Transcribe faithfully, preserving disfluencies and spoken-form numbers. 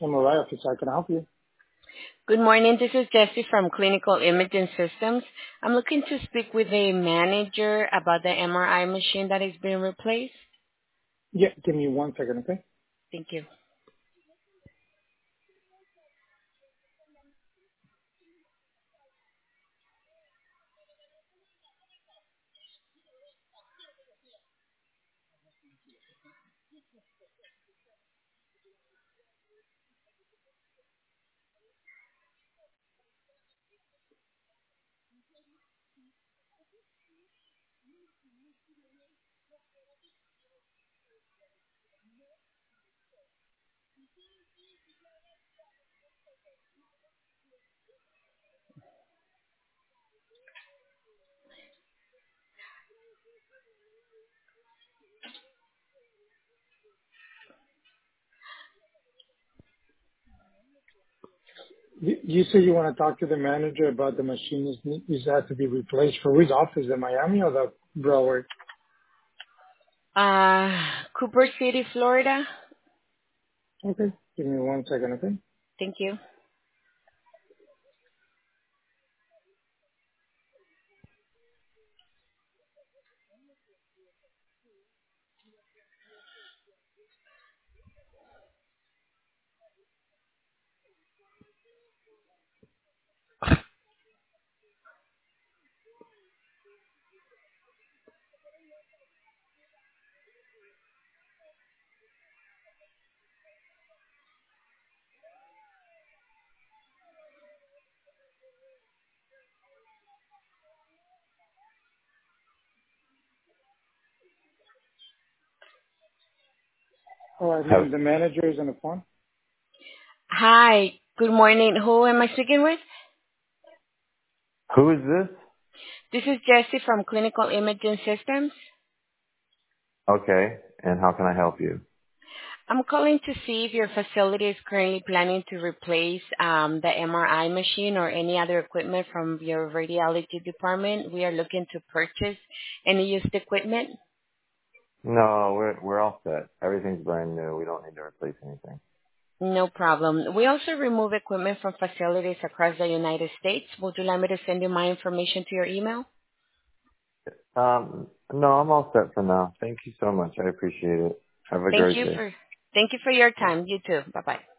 M R I office. I can help you. Good morning. This is Jessie from Clinical Imaging Systems. I'm looking to speak with a manager about the M R I machine that is being replaced. Yeah, give me one second, okay? Thank you. You, you say you want to talk to the manager about the machine is, is has to be replaced for which office in Miami or the Broward? Uh, Cooper City, Florida. Okay, give me one second, okay? Thank you. All right, Have, ma'am, the manager is on the phone. Hi. Good morning. Who am I speaking with? who is this? This is Jessie from Clinical Imaging Systems. Okay, and how can I help you? I'm calling to see if your facility is currently planning to replace um, the M R I machine or any other equipment from your radiology department. We are looking to purchase any used equipment. No, we're we're all set. Everything's brand new. We don't need to replace anything. No problem. We also remove equipment from facilities across the United States. Would you like me to send you my information to your email? Um, no, I'm all set for now. Thank you so much. I appreciate it. Have a Thank great you day. for thank you for your time. You too. Bye bye.